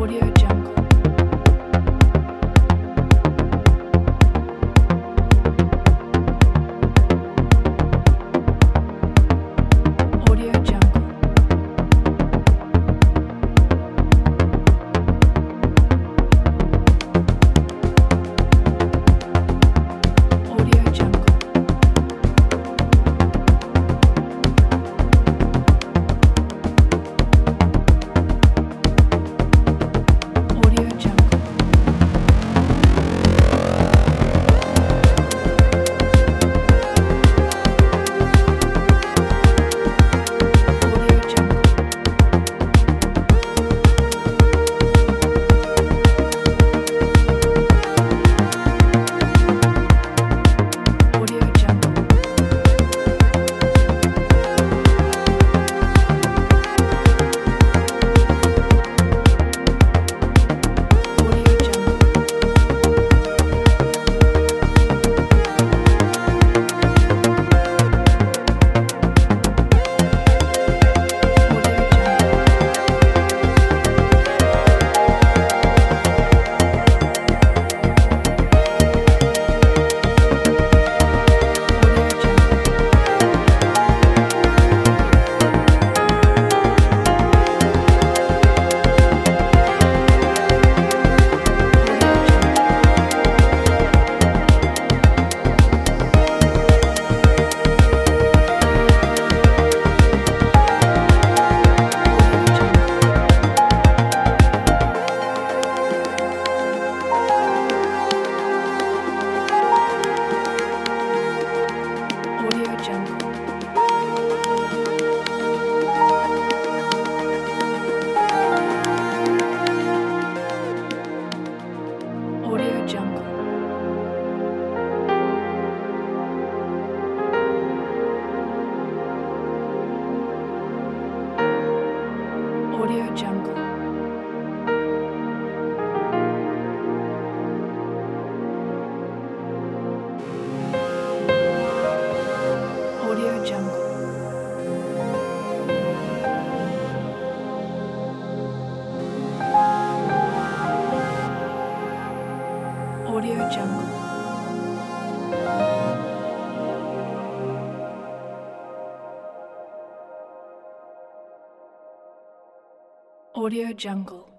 Audio Jungle. Audio Jungle. Audio Jungle. Audio Jungle. Audio Jungle. Audio Jungle. Audio Jungle. Audio Jungle. Audio Jungle. Audio Jungle. Audio Jungle. Audio Jungle. Audio Jungle. Audio Jungle. Audio Jungle. Audio Jungle. Audio Jungle.